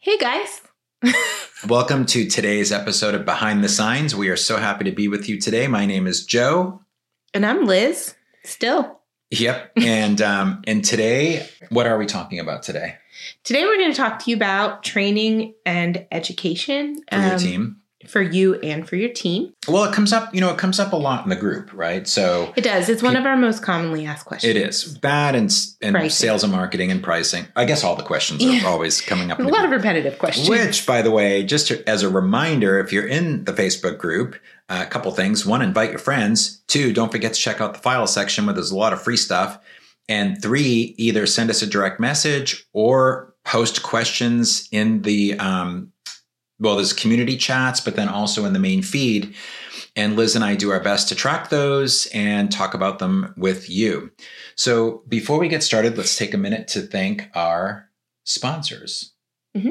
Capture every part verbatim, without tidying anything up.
Hey guys. Welcome to today's episode of Behind the Signs. We are so happy to be with you today. My name is Joe. And I'm Liz. Still. Yep. And um, and today, what are we talking about today? Today we're going to talk to you about training and education. For your um, team. For you and for your team. Well, it comes up, you know, it comes up a lot in the group, right? So it does. It's one of our most commonly asked questions. It is. That and, and sales and marketing and pricing. I guess all the questions are yeah. always coming up. A lot of repetitive questions. Which, by the way, just to, as a reminder, if you're in the Facebook group, uh, a couple things. One, invite your friends. Two, don't forget to check out the file section where there's a lot of free stuff. And three, either send us a direct message or post questions in the um well, there's community chats, but then also in the main feed. And Liz and I do our best to track those and talk about them with you. So before we get started, let's take a minute to thank our sponsors. Mm-hmm.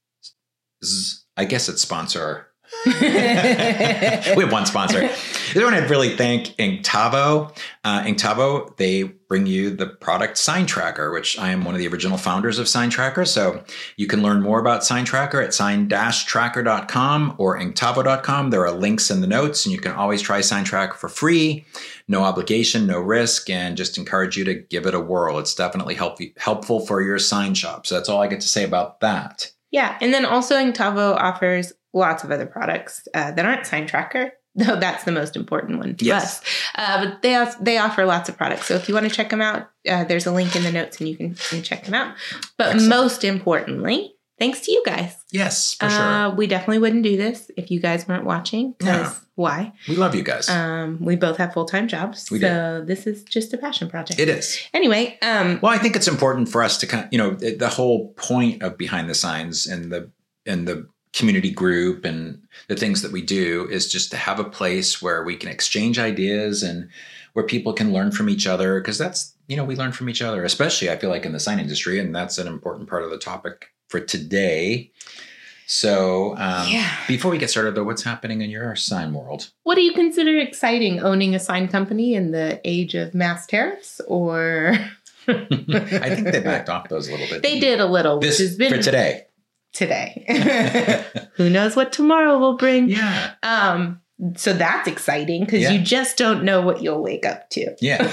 I guess it's sponsor. We have one sponsor. I want to really thank Inktovo. Uh, Inktovo, they bring you the product Sign Tracker, which I am one of the original founders of Sign Tracker. So you can learn more about Sign Tracker at sign dash tracker dot com or inktovo dot com. There are links in the notes, and you can always try Sign Tracker for free. No obligation, no risk, and just encourage you to give it a whirl. It's definitely help, helpful for your sign shop. So that's all I get to say about that. Yeah. And then also Inktovo offers lots of other products uh, that aren't Sign Tracker, though that's the most important one to yes. us. Uh, but they have, they offer lots of products. So if you want to check them out, uh, there's a link in the notes and you can, you can check them out. But Excellent. Most importantly, thanks to you guys. Yes, for sure. Uh, we definitely wouldn't do this if you guys weren't watching. Because yeah. why? We love you guys. Um, we both have full-time jobs. We so do. This is just a passion project. It is. Anyway. Um, well, I think it's important for us to kind of, you know, the whole point of Behind the Signs and the and the community group and the things that we do is just to have a place where we can exchange ideas and where people can learn from each other. Because that's, you know, we learn from each other, especially I feel like in the sign industry. And that's an important part of the topic for today. So um, yeah. before we get started, though, what's happening in your sign world? What do you consider exciting, owning a sign company in the age of mass tariffs or? I think they backed off those a little bit. They did a little. This, which has been for today. Today. Who knows what tomorrow will bring? Yeah. Um. So that's exciting because yeah. you just don't know what you'll wake up to. Yeah.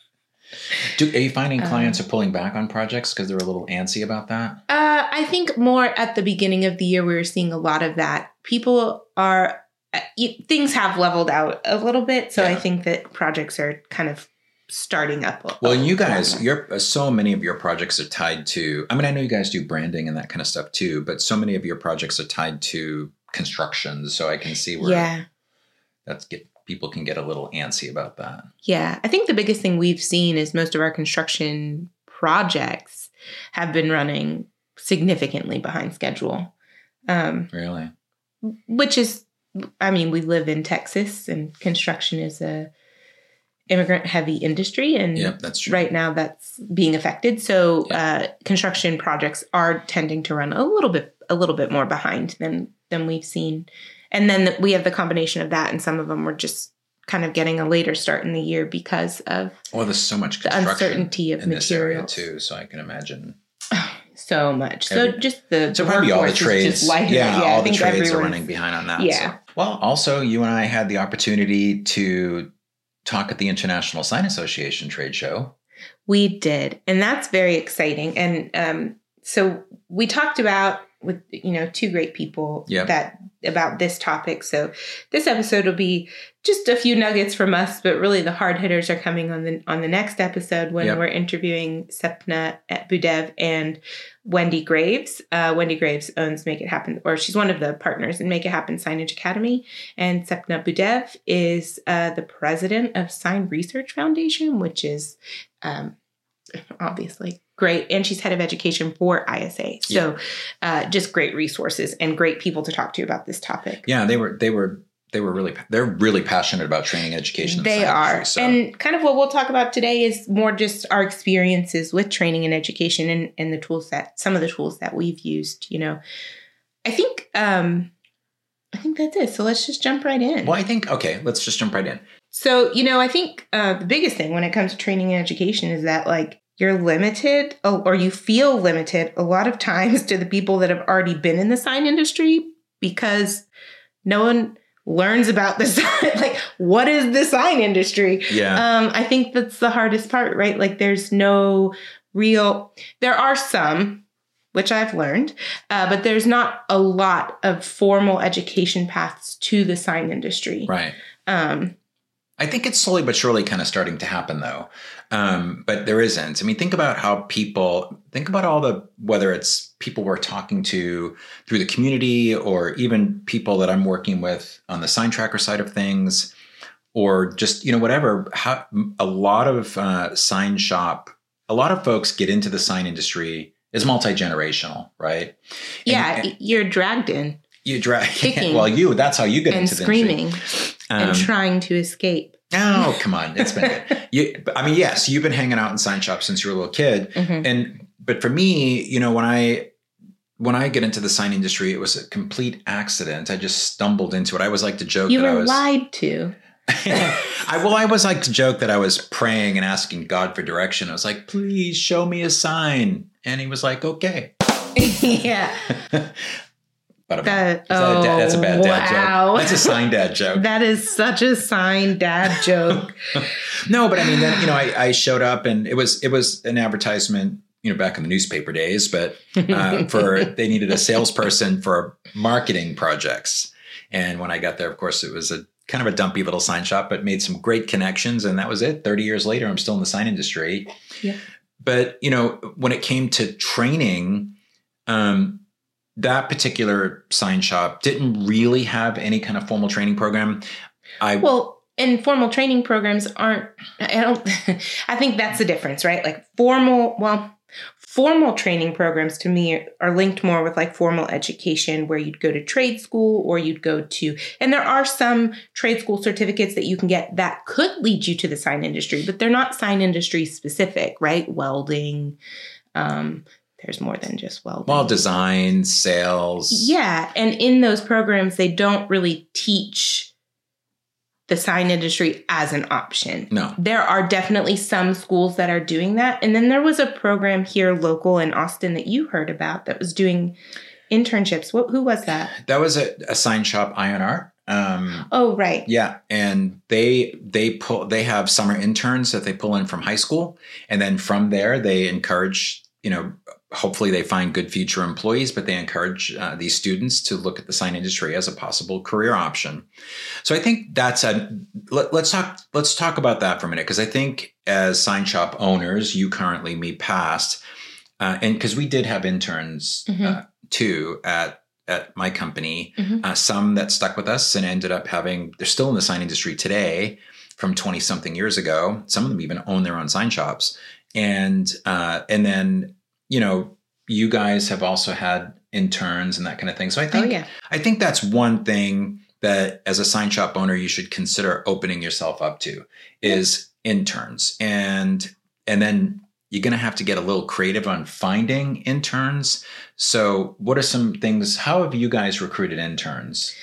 Do, are you finding clients um, are pulling back on projects because they're a little antsy about that? Uh, I think more at the beginning of the year, we were seeing a lot of that. People are, uh, things have leveled out a little bit. So yeah. I think that projects are kind of starting up. A, well, you guys, you're, so many of your projects are tied to, I mean, I know you guys do branding and that kind of stuff too, but so many of your projects are tied to construction. So I can see where yeah. that's get people can get a little antsy about that. Yeah. I think the biggest thing we've seen is most of our construction projects have been running significantly behind schedule. Um, really? Which is, I mean, we live in Texas and construction is a immigrant heavy industry. And yep, that's true. Right now that's being affected. So yep. uh, construction projects are tending to run a little bit, a little bit more behind than, than we've seen. And then the, we have the combination of that. And some of them were just kind of getting a later start in the year because of well, there's so much the uncertainty of in materials this area too. So I can imagine so much. Every, so just the, so the probably all the trades. Yeah, yeah, yeah, all I the think trades are running behind on that. Yeah. So. Well, also you and I had the opportunity to talk at the International Sign Association trade show. We did. And that's very exciting. And um, so we talked about with, you know, two great people yep. that about this topic. So this episode will be just a few nuggets from us, but really the hard hitters are coming on the on the next episode when yep. we're interviewing Sapna Budev and Wendy Graves. Uh, Wendy Graves owns Make It Happen, or she's one of the partners in Make It Happen Signage Academy. And Sapna Budev is uh, the president of Sign Research Foundation, which is um, obviously great. And she's head of education for I S A. So yeah. uh, just great resources and great people to talk to about this topic. Yeah, they were, they were, they were really, they're really passionate about training education. They are. Industry, so. And kind of what we'll talk about today is more just our experiences with training and education and, and the tools that, some of the tools that we've used, you know. I think, um, I think that's it. So let's just jump right in. Well, I think, okay, let's just jump right in. So, you know, I think uh, the biggest thing when it comes to training and education is that, like, you're limited or you feel limited a lot of times to the people that have already been in the sign industry because no one learns about the sign. Like, what is the sign industry? Yeah. Um, I think that's the hardest part, right? Like, there's no real, there are some, which I've learned, uh, but there's not a lot of formal education paths to the sign industry. Right. Um, I think it's slowly but surely kind of starting to happen, though. Um, but there isn't. I mean, think about how people, think about all the, whether it's people we're talking to through the community or even people that I'm working with on the sign tracker side of things, or just, you know, whatever, how, a lot of uh, sign shop, a lot of folks get into the sign industry is multi-generational, right? yeah, and, you're dragged in. You drag, well, you, that's how you get and into the screaming industry. Um, and trying to escape. Oh, come on. It's been good. You, I mean, yes, you've been hanging out in sign shops since you were a little kid. Mm-hmm. And, but for me, you know, when I, when I get into the sign industry, it was a complete accident. I just stumbled into it. I always like to joke you that were I was lied to. I, well, I always like to joke that I was praying and asking God for direction. I was like, please show me a sign. And he was like, okay. yeah. But that, that a dad, that's a bad dad wow. joke. That's a sign dad joke. That is such a sign dad joke. No, but I mean, then, you know, I, I showed up and it was, it was an advertisement, you know, back in the newspaper days, but uh, for, they needed a salesperson for marketing projects. And when I got there, of course, it was a kind of a dumpy little sign shop, but made some great connections. And that was it. thirty years later, I'm still in the sign industry. Yeah. But, you know, when it came to training, um, that particular sign shop didn't really have any kind of formal training program. I well, and formal training programs aren't, I don't, I think that's the difference, right? Like formal, well, formal training programs to me are linked more with like formal education where you'd go to trade school or you'd go to, and there are some trade school certificates that you can get that could lead you to the sign industry, but they're not sign industry specific, right? Welding, um, there's more than just welding. Well, design, sales. Yeah. And in those programs, they don't really teach the sign industry as an option. No. There are definitely some schools that are doing that. And then there was a program here local in Austin that you heard about that was doing internships. What, who was that? That was a, a sign shop, I N R. Um, oh, right. Yeah. And they, they pull, they have summer interns that they pull in from high school. And then from there, they encourage, you know, hopefully they find good future employees, but they encourage uh, these students to look at the sign industry as a possible career option. So I think that's a, let, let's talk, let's talk about that for a minute. Cause I think as sign shop owners, you currently, me past, uh, and cause we did have interns mm-hmm. uh, too at, at my company, mm-hmm. uh, some that stuck with us and ended up having, they're still in the sign industry today from twenty something years ago. Some of them even own their own sign shops. And, uh, and then, you know, you guys have also had interns and that kind of thing. So I think, oh, yeah. I think that's one thing that as a sign shop owner, you should consider opening yourself up to is interns. And, and then you're going to have to get a little creative on finding interns. So what are some things, how have you guys recruited interns?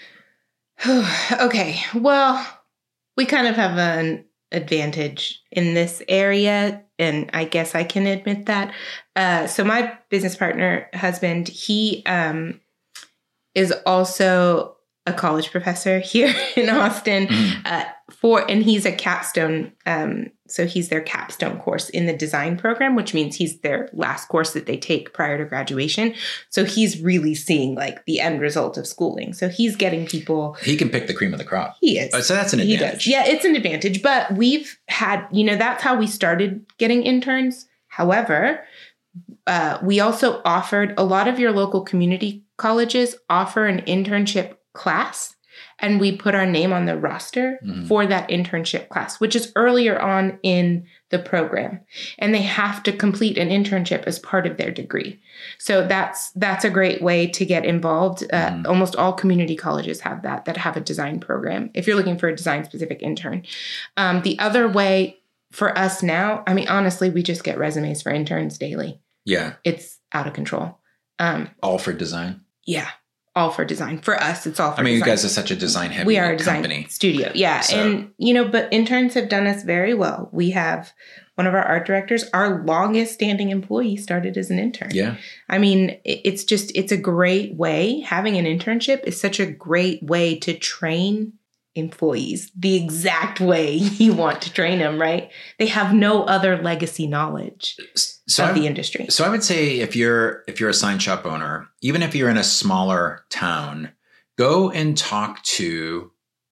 Okay. Well, we kind of have an advantage in this area. And I guess I can admit that. Uh, so my business partner, husband, he um, is also a college professor here in Austin mm. uh, for, and he's a capstone. Um, so he's their capstone course in the design program, which means he's their last course that they take prior to graduation. So he's really seeing like the end result of schooling. So he's getting people. He can pick the cream of the crop. He is. So that's an advantage. Yeah, it's an advantage. But we've had, you know, that's how we started getting interns. However, uh, we also offered, a lot of your local community colleges offer an internship class, and we put our name on the roster mm-hmm. for that internship class, which is earlier on in the program. And they have to complete an internship as part of their degree. So that's that's a great way to get involved. Uh, mm-hmm. Almost all community colleges have that, that have a design program, if you're looking for a design-specific intern. Um, the other way for us now, I mean, honestly, we just get resumes for interns daily. Yeah. It's out of control. Um, all for design? Yeah. all for design. For us, it's all for I mean, design. you guys are such a design heavy we are a design company. studio. Yeah. So- And, you know, but interns have done us very well. We have one of our art directors, our longest standing employee, started as an intern. Yeah. I mean, it- it's just, it's a great way. Having an internship is such a great way to train employees the exact way you want to train them, right? They have no other legacy knowledge So of I- the industry. So I would say if you're if you're a sign shop owner, even if you're in a smaller town, go and talk to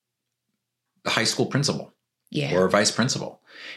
the high school principal Yeah. or vice principal.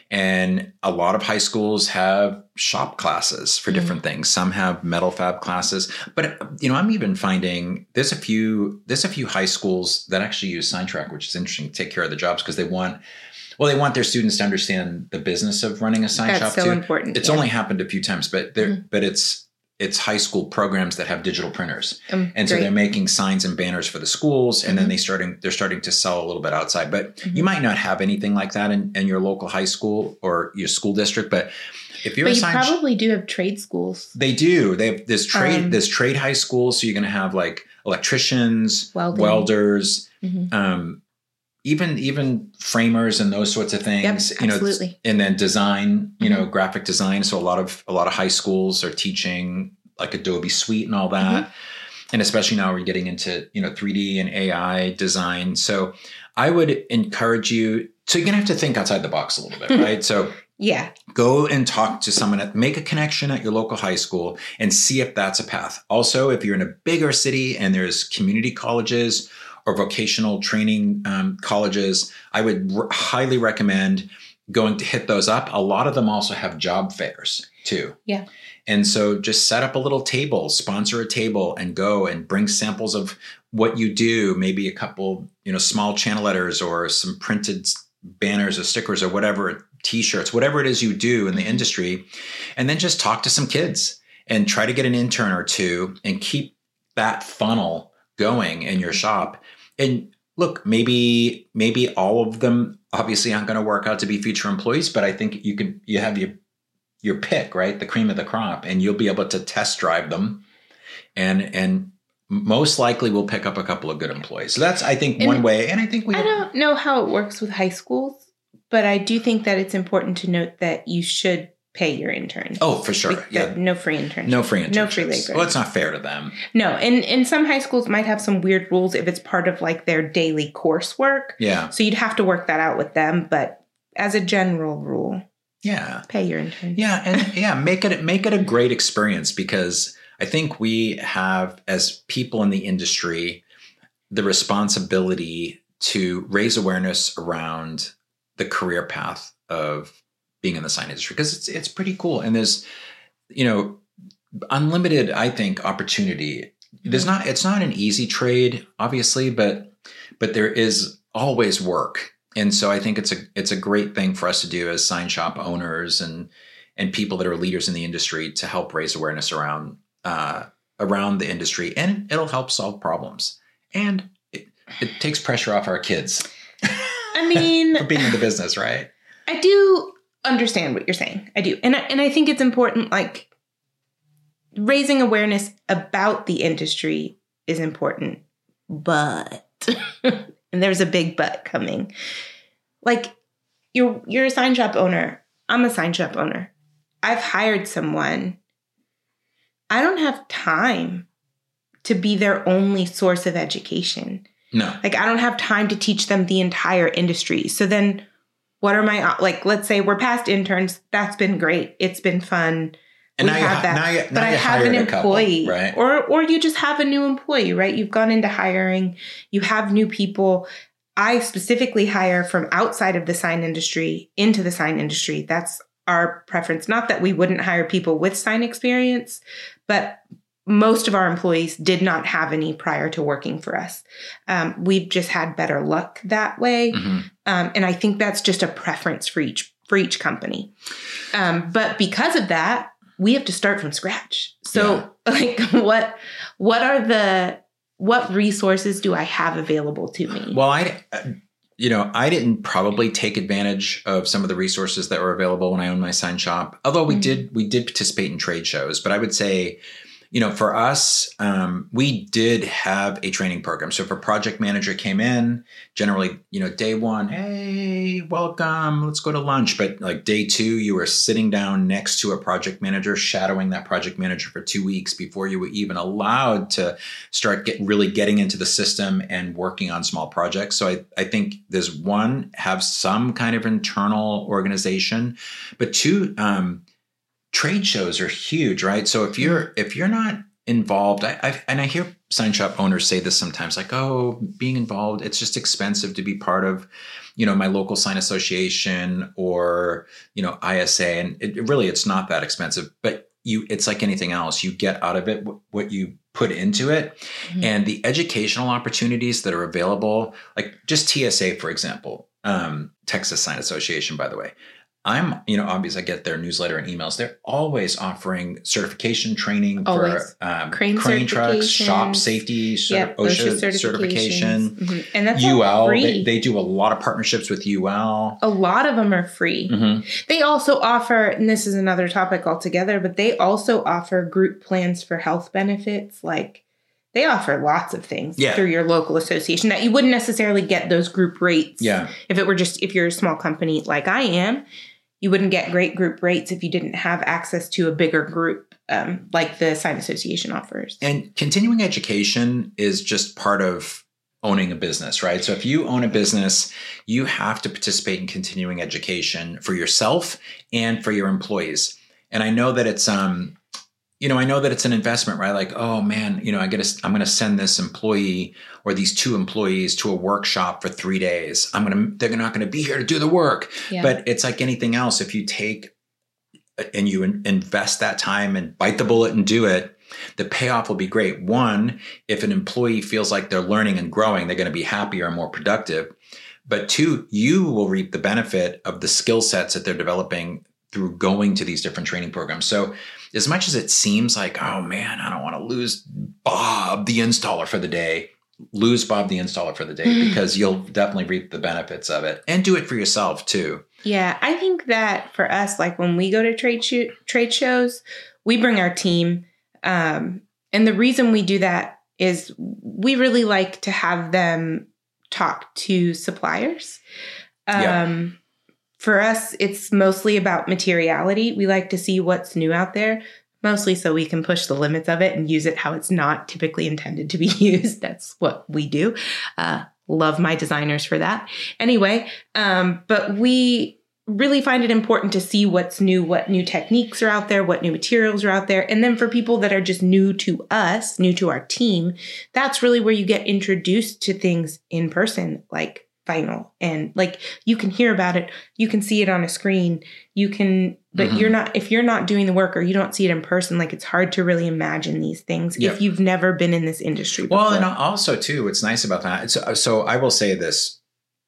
And a lot of high schools have shop classes for different things. Some have metal fab classes, but you know, I'm even finding there's a few there's a few high schools that actually use SignTrack, which is interesting to take care of the jobs because they want well, they want their students to understand the business of running a sign That's shop so too. important. It's yeah. only happened a few times, but they're Mhm. but it's it's high school programs that have digital printers. Um, And so great. they're making signs and banners for the schools, and then Mhm. they starting they're starting to sell a little bit outside. But Mhm. you might not have anything like that in, in your local high school or your school district. But if you're But a you sign, probably do have trade schools. they do. They have this trade Um, this trade high school. So you're going to have like electricians, Welding. welders, Mhm. um, even even framers and those sorts of things. Yep, you know, absolutely. and then design. You Mm-hmm. know, graphic design. So a lot of a lot of high schools are teaching like Adobe Suite and all that. Mm-hmm. And especially now we're getting into, you know, three D and A I design. So I would encourage you. So you're going to have to think outside the box a little bit, right? So Yeah. go and talk to someone, at, make a connection at your local high school and see if that's a path. Also, if you're in a bigger city and there's community colleges or vocational training um, colleges, I would r- highly recommend going to hit those up. A lot of them also have job fairs too. Yeah. And so just set up a little table, sponsor a table and go and bring samples of what you do, maybe a couple, you know, small channel letters or some printed banners or stickers or whatever, t-shirts, whatever it is you do in the industry. And then just talk to some kids and try to get an intern or two and keep that funnel going in your shop. And look, maybe, maybe all of them obviously aren't going to work out to be future employees, but I think you could, you have your your pick, right? The cream of the crop, and you'll be able to test drive them and, and most likely we'll pick up a couple of good employees. So that's, I think, And one way. And I think we, I don't know how it works with high schools, but I do think that it's important to note that you should pay your interns. oh, for sure. Like, Yeah. that- No free internships. No free internships. No free labor. Well, it's not fair to them. No, and, and some high schools might have some weird rules if it's part of like their daily coursework. Yeah. So you'd have to work that out with them. But as a general rule, Yeah. pay your interns. Yeah. And yeah, make it, make it a great experience because I think we have, as people in the industry, the responsibility to raise awareness around the career path of being in the sign industry because it's it's pretty cool. And there's, you know, unlimited, I think, opportunity. There's not, it's not an easy trade, obviously, but but there is always work. And so I think it's a it's a great thing for us to do as sign shop owners and and people that are leaders in the industry to help raise awareness around uh, around the industry, and it'll help solve problems. And it, it takes pressure off our kids I mean, for being in the business, right? I do understand what you're saying. I do. And I, and I think it's important, like, raising awareness about the industry is important. But, and there's a big but coming. Like, you're you're a sign shop owner. I'm a sign shop owner. I've hired someone. I don't have time to be their only source of education. No. Like, I don't have time to teach them the entire industry. So then what are my, like, let's say we're past interns. That's been great. It's been fun. And We now you, have ha- that. now you, But now I you have an hired a couple, employee, right? or or you just have a new employee, right? You've gone into hiring. You have new people. I specifically hire from outside of the sign industry into the sign industry. That's our preference. Not that we wouldn't hire people with sign experience, but most of our employees did not have any prior to working for us. Um, we've just had better luck that way. Mhm. Um, and I think that's just a preference for each for each company. Um, but because of that, we have to start from scratch. So like what what are the what resources do I have available to me? Well, I, you know, I didn't probably take advantage of some of the resources that were available when I owned my sign shop. Although we Mhm. did, we did participate in trade shows. But I would say you know, for us, um, we did have a training program. So if a project manager came in, generally, you know, day one, hey, welcome, let's go to lunch. But like day two, you were sitting down next to a project manager, shadowing that project manager for two weeks before you were even allowed to start get, really getting into the system and working on small projects. So I, I think there's one, have some kind of internal organization, but two, um, trade shows are huge, right? So if you're if you're not involved, I, I and I hear sign shop owners say this sometimes, like, "Oh, being involved, it's just expensive to be part of, you know, my local sign association or you know I S A," and it, it really it's not that expensive. But you, it's like anything else, you get out of it what you put into it, mm-hmm. and the educational opportunities that are available, like just T S A, for example, um, Texas Sign Association, by the way. I'm, you know, obviously I get their newsletter and emails. They're always offering certification training always. for um, crane, crane trucks, shop safety, cert- yep, OSHA certification. Mm-hmm. And that's U L. all free. They, they do a lot of partnerships with U L. A lot of them are free. Mm-hmm. They also offer, and this is another topic altogether, but they also offer group plans for health benefits. Like they offer lots of things yeah. through your local association that you wouldn't necessarily get those group rates. Yeah. If it were just, if you're a small company like I am, you wouldn't get great group rates if you didn't have access to a bigger group um, like the Sign Association offers. And continuing education is just part of owning a business, right? So if you own a business, you have to participate in continuing education for yourself and for your employees. And I know that it's, um, you know, I know that it's an investment, right? Like, oh man, you know, I get to, I'm going to send this employee or these two employees to a workshop for three days. I'm going to, they're not going to be here to do the work. Yeah. But it's like anything else. If you take and you in, invest that time and bite the bullet and do it, the payoff will be great. One, if an employee feels like they're learning and growing, they're going to be happier and more productive. But two, you will reap the benefit of the skill sets that they're developing through going to these different training programs. So as much as it seems like, oh man, I don't want to lose Bob, the installer for the day, lose Bob, the installer for the day, because you'll definitely reap the benefits of it and do it for yourself too. Yeah. I think that for us, like when we go to trade shoot, trade shows, we bring our team. Um, and the reason we do that is we really like to have them talk to suppliers. Um, yeah. For us, it's mostly about materiality. We like to see what's new out there, mostly so we can push the limits of it and use it how it's not typically intended to be used. That's what we do. Uh, love my designers for that. Anyway, um, but we really find it important to see what's new, what new techniques are out there, what new materials are out there. And then for people that are just new to us, new to our team, that's really where you get introduced to things in person, like vinyl. And like you can hear about it, you can see it on a screen, you can, but mm-hmm. you're not, if you're not doing the work or you don't see it in person, like it's hard to really imagine these things yep. if you've never been in this industry before. Well, and also too, what's nice about that, so, so I will say this,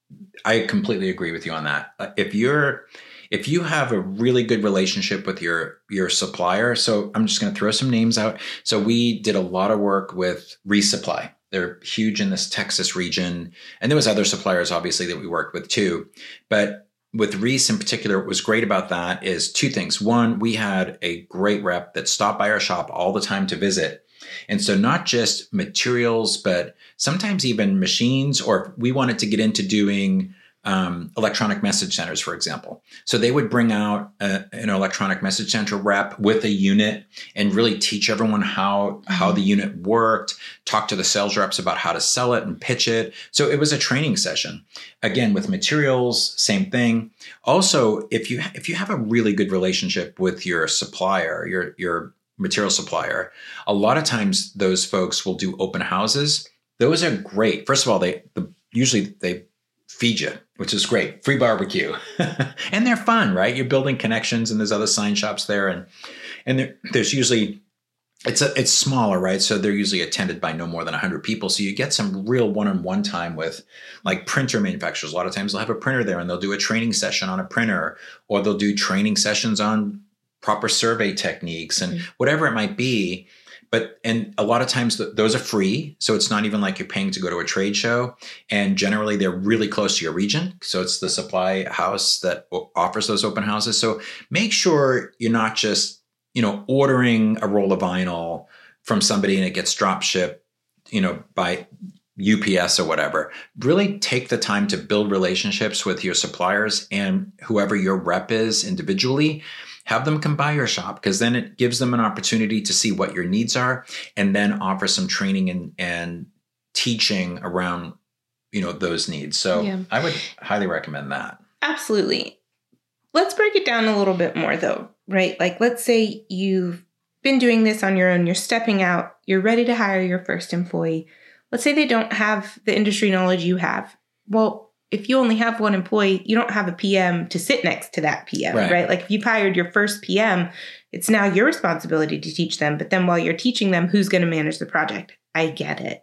I completely agree with you on that. If you're, if you have a really good relationship with your, your supplier, so I'm just going to throw some names out. So we did a lot of work with Resupply. They're huge in this Texas region. And there was other suppliers, obviously, that we worked with too. But with Reese in particular, what was great about that is two things. One, we had a great rep that stopped by our shop all the time to visit. And so not just materials, but sometimes even machines, or if we wanted to get into doing Um, electronic message centers, for example. So they would bring out a, an electronic message center rep with a unit and really teach everyone how, how the unit worked, talk to the sales reps about how to sell it and pitch it. So it was a training session. Again, with materials, same thing. Also, if you if you have a really good relationship with your supplier, your, your material supplier, a lot of times those folks will do open houses. Those are great. First of all, they the, usually they feed you, which is great. Free barbecue. And they're fun, right? You're building connections and there's other sign shops there. And and there, there's usually, it's a, it's smaller, right? So they're usually attended by no more than one hundred people. So you get some real one-on-one time with like printer manufacturers. A lot of times they'll have a printer there and they'll do a training session on a printer, or they'll do training sessions on proper survey techniques and mm-hmm. whatever it might be. But, and a lot of times th- those are free. So it's not even like you're paying to go to a trade show. And generally they're really close to your region. So it's the supply house that o- offers those open houses. So make sure you're not just, you know, ordering a roll of vinyl from somebody and it gets drop shipped, you know, by U P S or whatever, really take the time to build relationships with your suppliers and whoever your rep is individually. Have them come by your shop, because then it gives them an opportunity to see what your needs are and then offer some training and, and teaching around, you know, those needs. So yeah. I would highly recommend that. Absolutely. Let's break it down a little bit more though, right? Like, let's say you've been doing this on your own, you're stepping out, you're ready to hire your first employee. Let's say they don't have the industry knowledge you have. Well, if you only have one employee, you don't have a P M to sit next to that P M, right? right? Like if you've hired your first P M, it's now your responsibility to teach them. But then while you're teaching them, who's going to manage the project? I get it.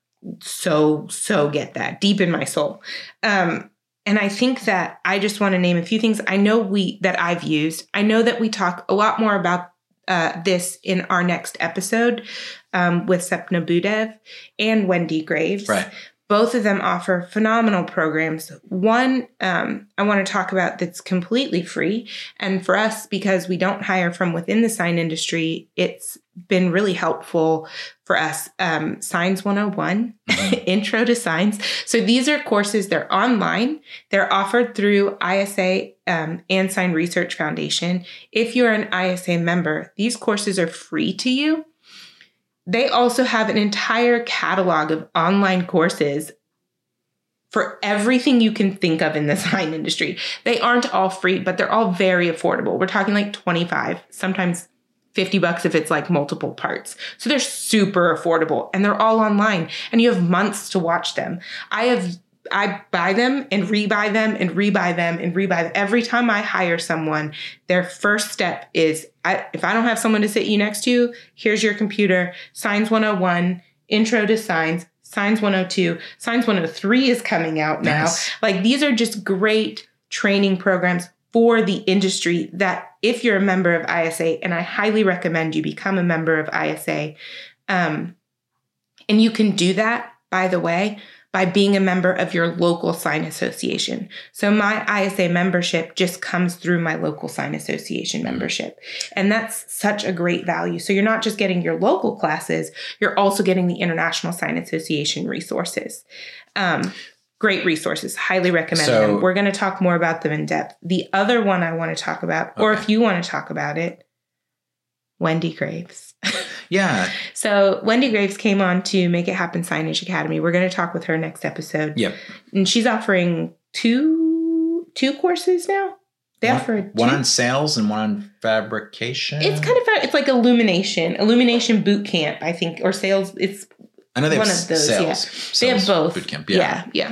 So, so get that deep in my soul. Um, and I think that I just want to name a few things I know we that I've used. I know that we talk a lot more about uh, this in our next episode um, with Sepna Budev and Wendy Graves. Right. Both of them offer phenomenal programs. One um, I want to talk about that's completely free. And for us, because we don't hire from within the sign industry, it's been really helpful for us. Um, Signs one oh one, mm-hmm. Intro to Signs. So these are courses, they're online. They're offered through I S A um, and Sign Research Foundation. If you're an I S A member, these courses are free to you. They also have an entire catalog of online courses for everything you can think of in the sign industry. They aren't all free, but they're all very affordable. We're talking like twenty-five, sometimes fifty bucks if it's like multiple parts. So they're super affordable and they're all online and you have months to watch them. I have I buy them and rebuy them and rebuy them and rebuy them. Every time I hire someone, their first step is, I, if I don't have someone to sit you next to, here's your computer, Signs one oh one, Intro to Signs, Signs one oh two, Signs one oh three is coming out now. Nice. Like these are just great training programs for the industry that if you're a member of I S A, and I highly recommend you become a member of I S A, um, and you can do that, by the way, by being a member of your local sign association. So my I S A membership just comes through my local sign association membership. And that's such a great value. So you're not just getting your local classes, you're also getting the International Sign Association resources. Um, great resources. Highly recommend so, them. We're going to talk more about them in depth. The other one I want to talk about, okay. or if you want to talk about it, Wendy Graves. Yeah. So Wendy Graves came on to Make It Happen Signage Academy. We're going to talk with her next episode. Yep. And she's offering two two courses now. They one, offer two. One on sales and one on fabrication. It's kind of it's like Illumination, Illumination Boot Camp, I think, or sales. It's I know they one have of those. Sales, yeah, sales they have both. Boot Camp. Yeah. yeah, yeah.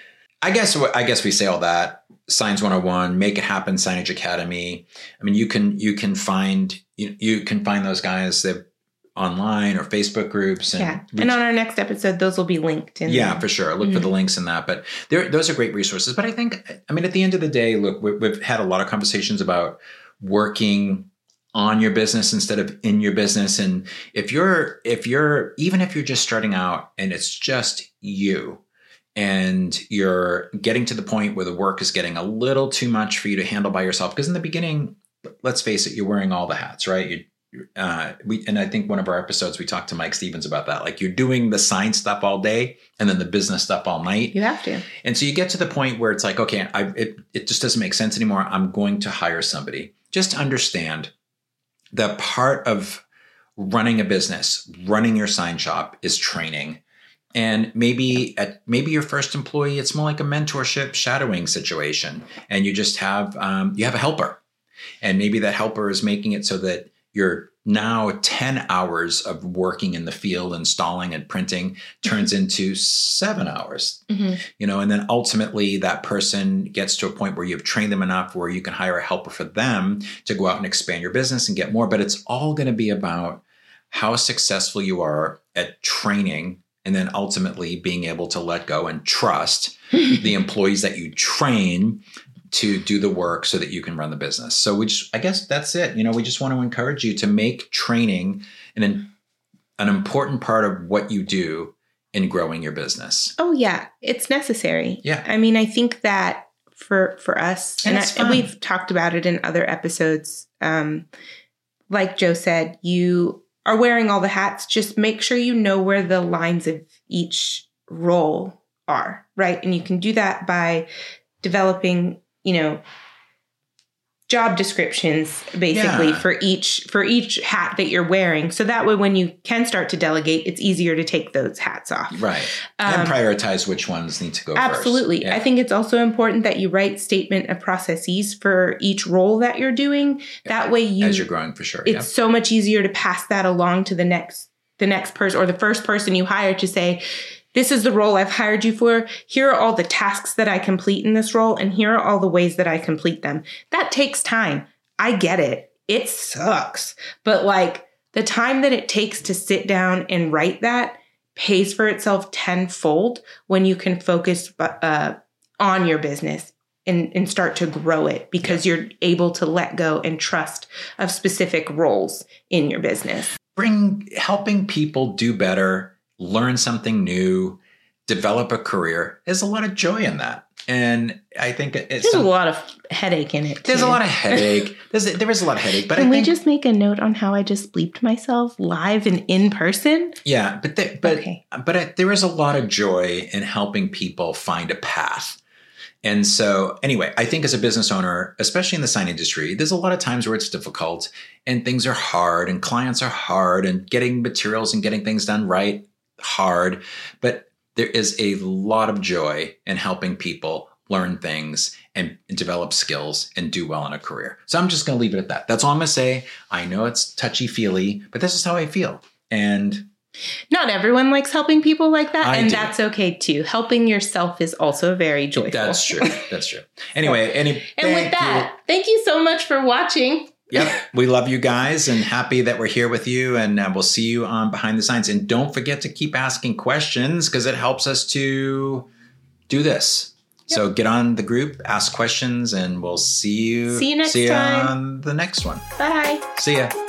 I guess I guess we say all that. Signs one oh one, Make It Happen Signage Academy. I mean, you can you can find you, you can find those guys that online or Facebook groups. And yeah. And on our next episode, those will be linked. In yeah, there. for sure. Look mm-hmm. for the links in that. But those are great resources. But I think, I mean, at the end of the day, look, we, we've had a lot of conversations about working on your business instead of in your business. And if you're, if you're, even if you're just starting out and it's just you and you're getting to the point where the work is getting a little too much for you to handle by yourself, because in the beginning, let's face it, you're wearing all the hats, right? You Uh, we and I think one of our episodes we talked to Mike Stevens about that. Like you're doing the sign stuff all day and then the business stuff all night. You have to. And so you get to the point where it's like, okay, I, it it just doesn't make sense anymore. I'm going to hire somebody. Just understand that part of running a business, running your sign shop is training. And maybe at maybe your first employee, it's more like a mentorship shadowing situation, and you just have um, you have a helper, and maybe that helper is making it so that your now ten hours of working in the field, installing and printing turns mm-hmm. into seven hours, mm-hmm. you know, and then ultimately that person gets to a point where you've trained them enough where you can hire a helper for them to go out and expand your business and get more. But it's all going to be about how successful you are at training and then ultimately being able to let go and trust the employees that you train to do the work so that you can run the business. So we just, I guess that's it. You know, we just want to encourage you to make training an, an important part of what you do in growing your business. Oh yeah. It's necessary. Yeah. I mean, I think that for, for us, and, and, I, and we've talked about it in other episodes. Um, like Joe said, you, are wearing all the hats, just make sure you know where the lines of each role are, right? And you can do that by developing, you know, job descriptions basically Yeah. for each for each hat that you're wearing. So that way when you can start to delegate, it's easier to take those hats off. Right. Um, and prioritize which ones need to go Absolutely. first. Yeah. I think it's also important that you write statement of processes for each role that you're doing. That way you As you're growing, for sure. it's Yeah. so much easier to pass that along to the next the next person or the first person you hire to say, this is the role I've hired you for. Here are all the tasks that I complete in this role, and here are all the ways that I complete them. That takes time. I get it. It sucks. But like the time that it takes to sit down and write that pays for itself tenfold when you can focus uh, on your business and, and start to grow it because yeah. you're able to let go and trust of specific roles in your business. Bring helping people do better, learn something new, develop a career. There's a lot of joy in that. And I think it's there's some, a lot of headache in it. There's too. a lot of headache. There's a, there is a lot of headache. But Can I we think, just make a note on how I just bleeped myself live and in person? Yeah, but there, but okay. but I, there is a lot of joy in helping people find a path. And so anyway, I think as a business owner, especially in the sign industry, there's a lot of times where it's difficult and things are hard and clients are hard and getting materials and getting things done right, hard. But there is a lot of joy in helping people learn things and develop skills and do well in a career. So I'm just going to leave it at that. That's all I'm going to say. I know it's touchy-feely, but this is how I feel. And not everyone likes helping people like that, I and do. That's okay too. Helping yourself is also very joyful. That's true. That's true. Anyway, any and with that, you. thank you so much for watching. Yep. We love you guys and happy that we're here with you, and uh, we'll see you on Behind the Signs. And don't forget to keep asking questions because it helps us to do this. Yep. So get on the group, ask questions, and we'll see you. See you next see you time. on the next one. Bye. See ya.